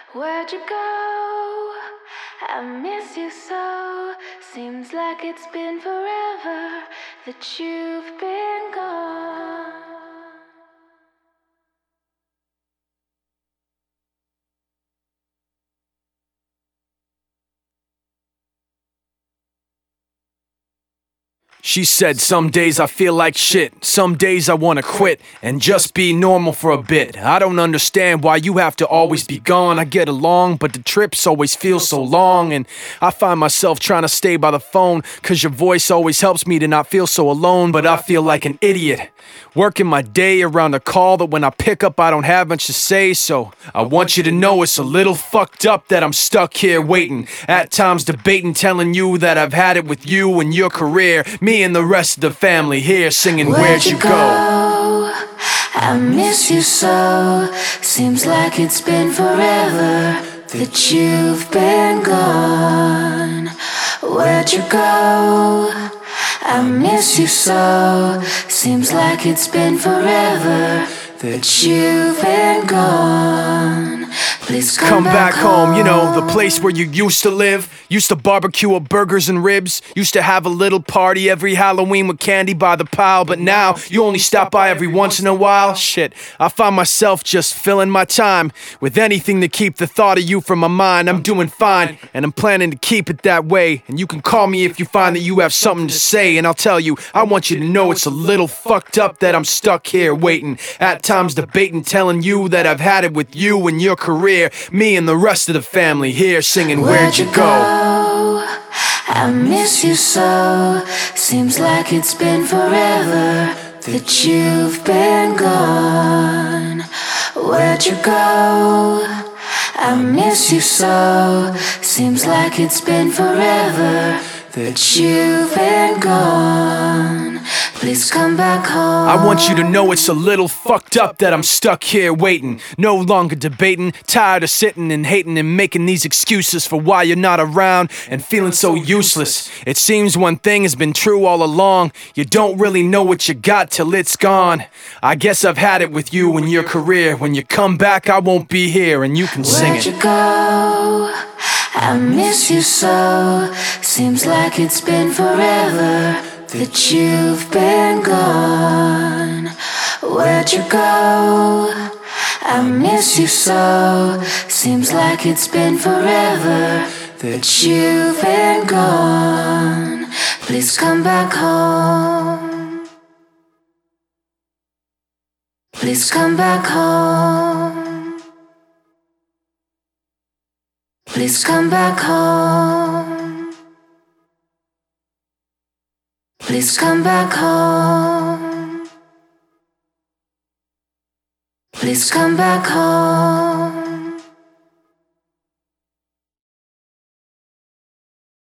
Where'd you go? I miss you so. Seems like it's been forever that you've been gone. She said, some days I feel like shit, some days I wanna quit and just be normal for a bit. I don't understand why you have to always be gone. I get along, but the trips always feel so long. And I find myself trying to stay by the phone, cause your voice always helps me to not feel so alone. But I feel like an idiot, working my day around a call that when I pick up I don't have much to say. So I want you to know it's a little fucked up that I'm stuck here waiting, at times debating, telling you that I've had it with you and your career. Me and the rest of the family here singing, where'd you go? I miss you so. Seems like it's been forever that you've been gone. Where'd you go? I miss you so. Seems like it's been forever that you've been gone. Please come back home, you know, the place where you used to live. Used to barbecue up burgers and ribs. Used to have a little party every Halloween with candy by the pile. But now, you only stop by every once in a while. Shit, I find myself just filling my time with anything to keep the thought of you from my mind. I'm doing fine, and I'm planning to keep it that way. And you can call me if you find that you have something to say. And I'll tell you, I want you to know it's a little fucked up that I'm stuck here waiting, at times debating, telling you that I've had it with you and your career. Me and the rest of the family here singing, where'd you go? I miss you so. Seems like it's been forever that you've been gone. Where'd you go? I miss you so. Seems like it's been forever that you've been gone. Please come back home. I want you to know it's a little fucked up that I'm stuck here waiting, no longer debating, tired of sitting and hating and making these excuses for why you're not around and feeling so useless. It seems one thing has been true all along: you don't really know what you got till it's gone. I guess I've had it with you and your career. When you come back, I won't be here and you can sing it. Where'd you go? I miss you so. Seems like it's been forever that you've been gone. Where'd you go? I miss you so. Seems like it's been forever that you've been gone. Please come back home. Please come back home. Please come back home. Please come back home. Please come back home.